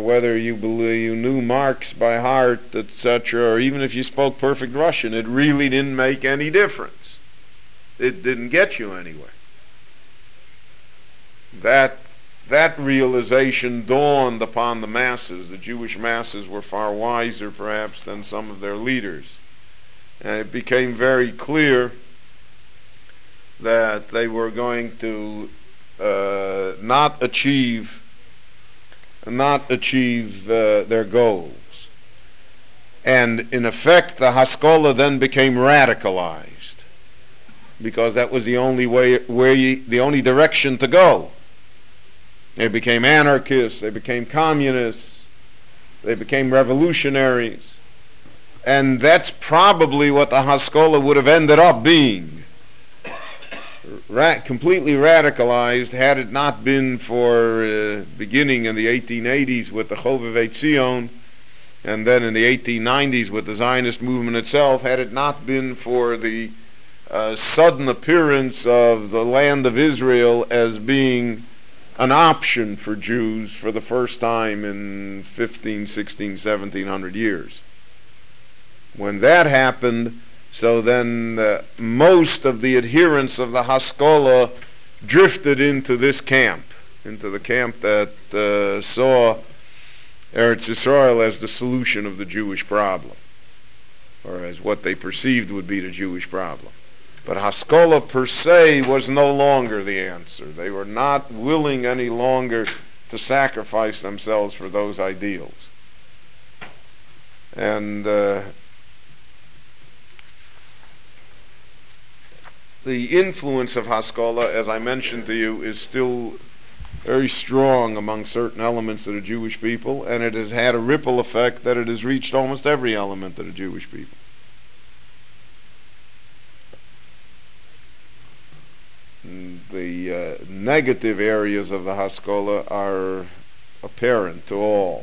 whether you knew Marx by heart, etc., or even if you spoke perfect Russian, it really didn't make any difference. It didn't get you anywhere. That realization dawned upon the masses. The Jewish masses were far wiser, perhaps, than some of their leaders. And it became very clear that they were going to not achieve their goals. And in effect, the Haskalah then became radicalized, because that was the only way, the only direction to go. They became anarchists, they became communists, they became revolutionaries. And that's probably what the Haskalah would have ended up being. Completely radicalized, had it not been for beginning in the 1880s with the Chovevei Tzion, and then in the 1890s with the Zionist movement itself, had it not been for the sudden appearance of the land of Israel as being an option for Jews for the first time in 15, 16, 1700 years. When that happened, so then most of the adherents of the Haskalah drifted into this camp, into the camp that saw Eretz Yisrael as the solution of the Jewish problem, or as what they perceived would be the Jewish problem. But Haskalah per se was no longer the answer. They were not willing any longer to sacrifice themselves for those ideals. And the influence of Haskalah, as I mentioned to you, is still very strong among certain elements of the Jewish people, and it has had a ripple effect that it has reached almost every element of the Jewish people. The negative areas of the Haskalah are apparent to all.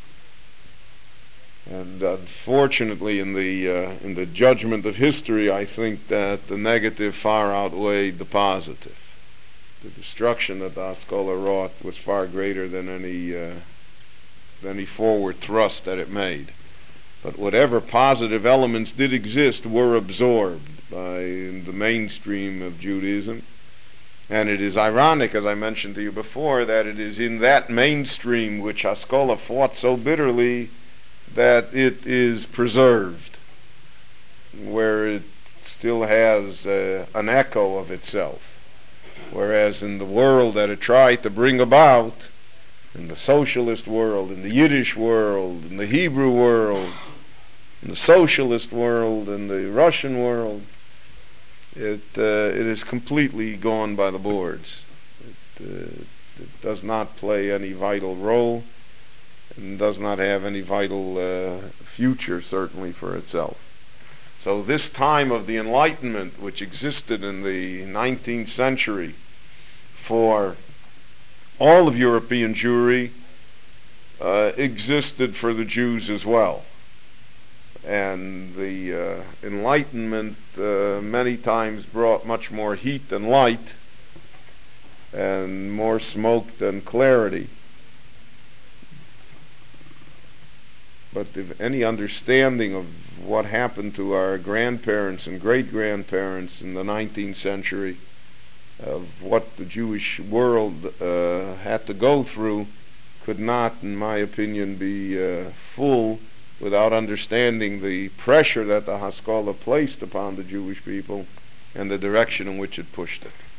And unfortunately, in the judgment of history, I think that the negative far outweighed the positive. The destruction that the Haskalah wrought was far greater than any forward thrust that it made. But whatever positive elements did exist were absorbed by the mainstream of Judaism. And it is ironic, as I mentioned to you before, that it is in that mainstream which Haskalah fought so bitterly that it is preserved, where it still has an echo of itself. Whereas in the world that it tried to bring about, in the socialist world, in the Yiddish world, in the Hebrew world, in the socialist world, in the Russian world, it is completely gone by the boards. It does not play any vital role, and does not have any vital future, certainly, for itself. So this time of the Enlightenment, which existed in the 19th century for all of European Jewry, existed for the Jews as well. And the Enlightenment many times brought much more heat and light and more smoke than clarity. But if any understanding of what happened to our grandparents and great-grandparents in the 19th century, of what the Jewish world had to go through, could not, in my opinion, be full without understanding the pressure that the Haskalah placed upon the Jewish people and the direction in which it pushed it.